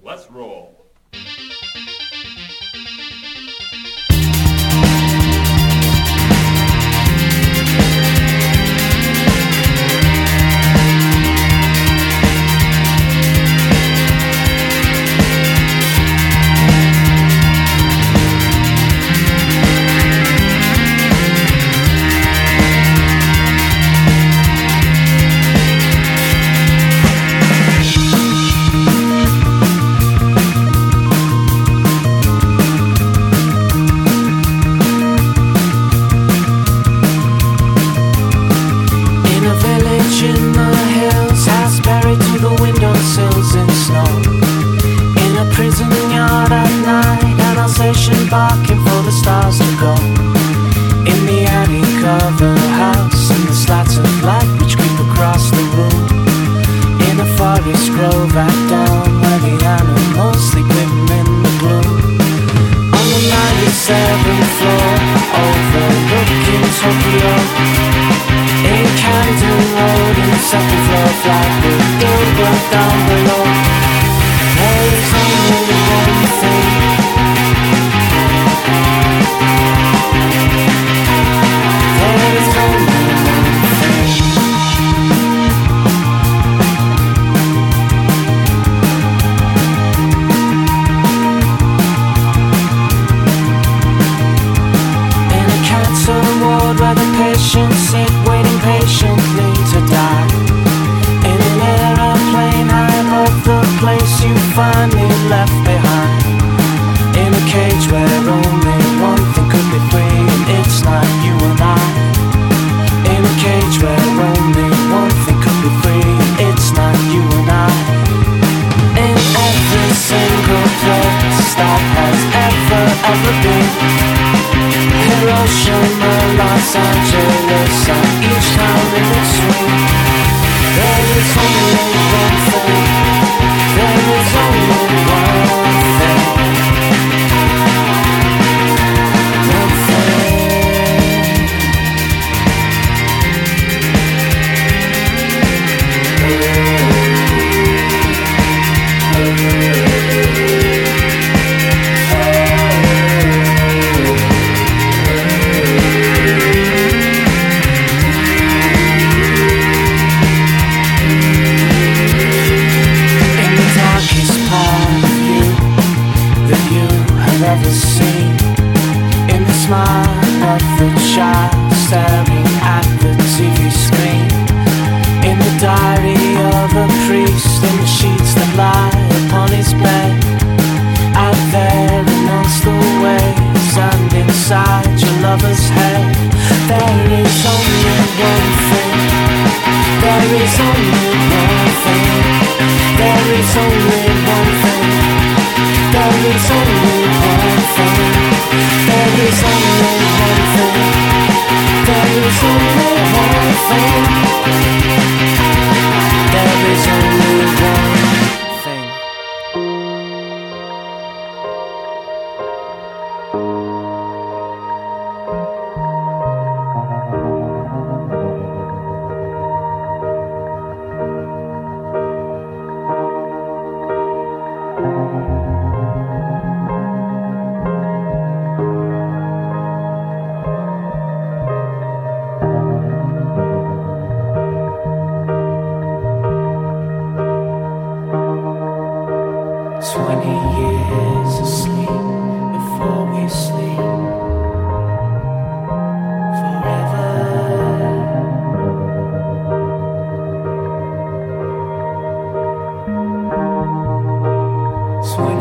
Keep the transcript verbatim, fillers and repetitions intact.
Let's roll. Barking for the stars to go in the attic of a house, and the slats of light which creep across the room. In a forest grove at dawn, where the animals sleep hidden in the gloom. On the ninety-seventh floor, overlooking Tokyo, in Camden Road, in the second floor flat with Gilbert down below. There is only one thing. Patients sit waiting patiently to die. In an aeroplane high above the place you finally left behind. In a cage where only one thing could be free, and it's not you and I. In a cage where only one thing could be free, and it's not you and I. In every single place that has ever, ever been, Hiroshima, Los Angeles, and each town in between. There is only one thing. There is only one thing. One thing. Ever seen, in the smile of the child staring at the T V screen, in the diary of a priest, in the sheets that lie upon his bed, out there amongst the waves and inside your lover's head. There is only one thing. There is only one thing. There is only one thing. There is only one thing. There is only one thing. There is only one thing. There is only one thing. Twenty years asleep before we sleep forever. Twenty